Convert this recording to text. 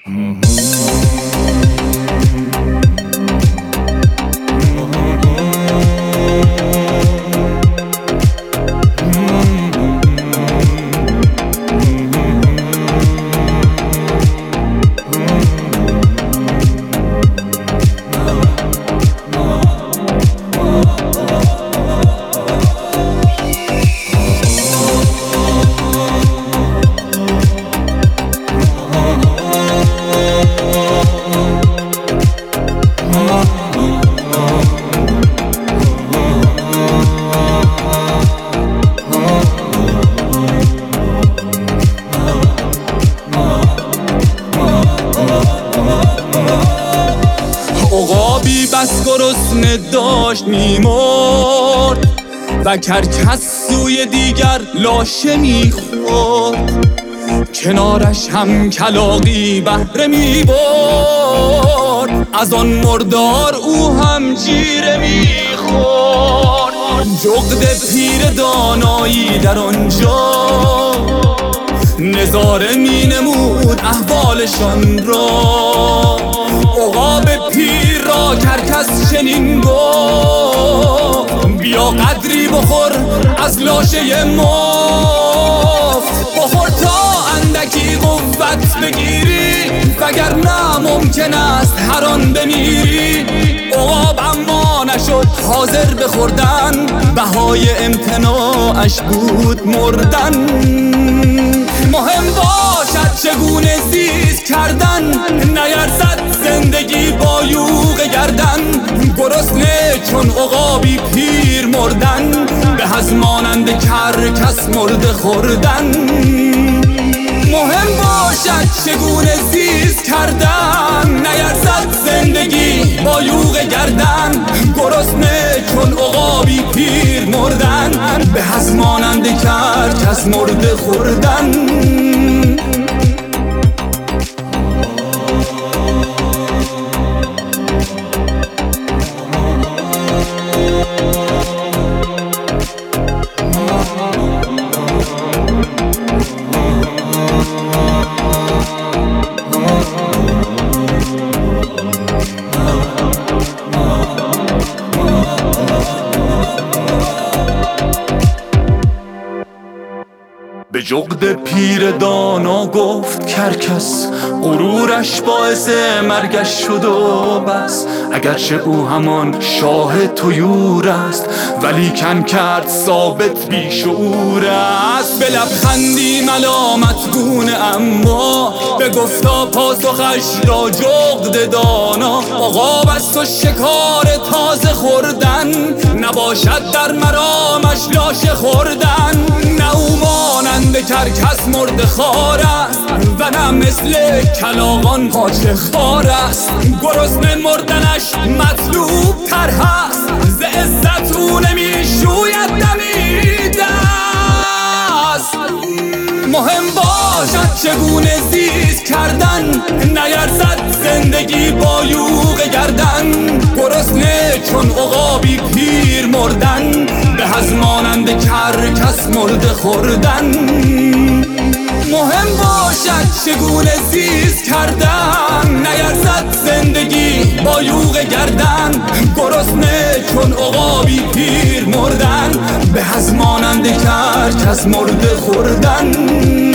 عقابی بس گرسنه داشت میمرد و کرکس سوی دیگر لاشه میخورد، کنارش هم کلاغی بهره میبرد، از آن مردار او هم جیره میخورد. جغد پیر دانایی در آنجا نظاره مینمود احوالشان را. عقاب پیر را کرکس چنین گفت، بیا قدری بخور از لاشه مفت، بخور تا اندکی قوت بگیری، وگرنه ممکن است هر آن بمیری. عقاب اما نشد حاضر بخوردن، بهای امتناعش بود مردن. مهم باشد چگونه زیست کردن، نیرزد زندگی با یوغ گردن. گرسنه چون عقابی پیر مردن، به از مانند کرکس مرده خوردن. مهم باشد چگونه زیست کردن، نیرزد زندگی با یوغ گردن. گرسنه چون عقابی پیر مردن، به از مانند کرکس مرده خوردن. به جغد پیر دانا گفت کرکس، غرورش باعث مرگش شد و بس. اگرچه او همان شاه طیور است، ولی کن کرد ثابت بیشعور است. به لبخندی ملامت گونه اما به گفتا پاسخش را جغد دانا. عقاب است و شکار تازه خوردن، نباشد در مرامش لاشه خوردن. نه او مانند کرکس مرده خوار است، و نه مثل کلاغان پاچه خوار است. گرسنه مردنش مطلوب تر هست، ز عزت او نمیشوید دمیده است. مهم باشد چگونه زیست کردن، نیرزد زندگی با یوغ گردن. گرسنه چون عقابی پیر مردن، به از مانند کرکس مرده خوردن. مهم باشد چگونه زیست کردن، نیرزد زندگی با یوغ گردن. گرسنه چون عقابی پیر مردن، به از مانند کرکس مرده خوردن.